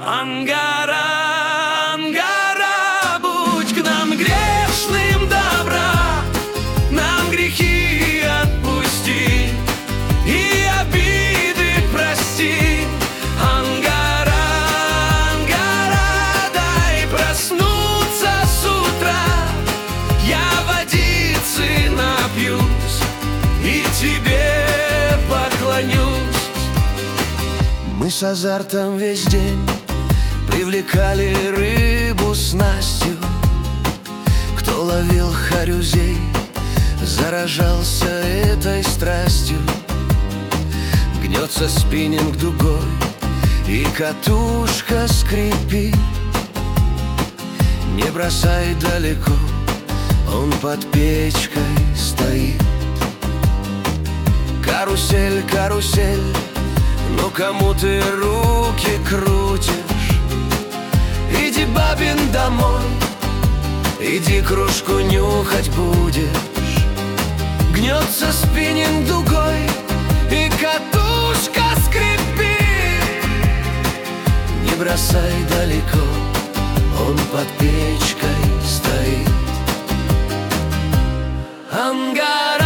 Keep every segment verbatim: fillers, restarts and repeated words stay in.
Ангара, Ангара, будь к нам грешным добра, нам грехи отпусти и обиды прости. Ангара, Ангара, дай проснуться с утра, я водицы напьюсь и тебе поклонюсь. Мы с азартом весь день привлекали рыбу снастью. Кто ловил харюзей, заражался этой страстью. Гнется спиннинг дугой, и катушка скрипит. Не бросай далеко, он под печкой стоит. Карусель, карусель, ну кому ты руки крутишь? Иди, бабин, домой, иди, кружку нюхать будешь. Гнется спиннинг дугой, и катушка скрипит. Не бросай далеко, он под печкой стоит. Ангара,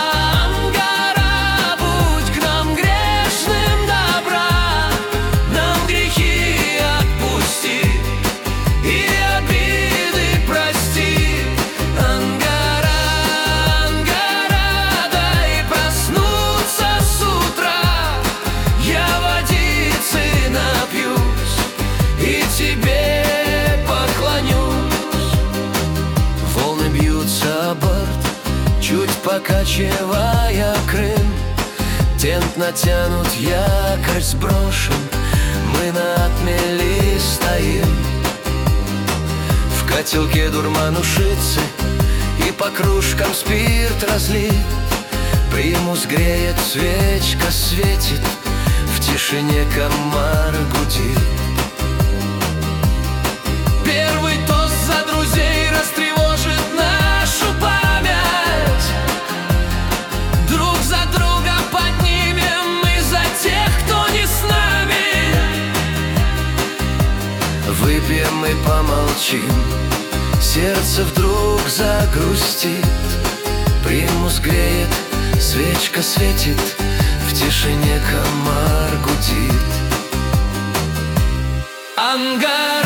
чуть покачивая Крым. Тент натянут, якорь сброшен, мы на отмели стоим. В котелке дурман ушицы, и по кружкам спирт разлит. Примус греет, свечка светит, в тишине комар гудит. Первый тост за друзей растревожит нашу память. Друг за друга поднимем мы за тех, кто не с нами. Выпьем и помолчим, сердце вдруг загрустит. Примус греет, свечка светит, в тишине комар гудит. Ангара,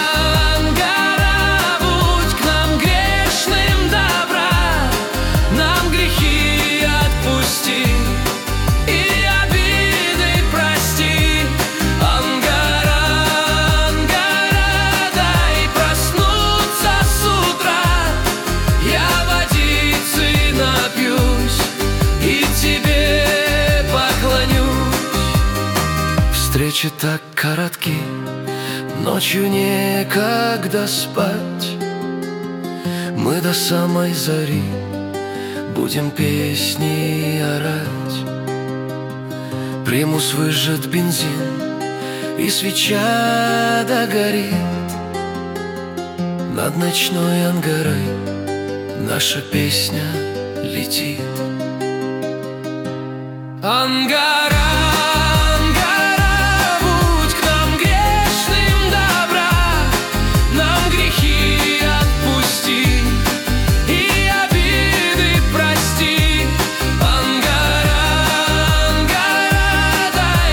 встречи так коротки, ночью некогда спать. Мы до самой зари будем песни орать. Примус выжжет бензин, и свеча догорит. Над ночной Ангарой наша песня летит. Ангара,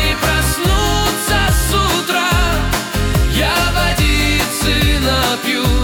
you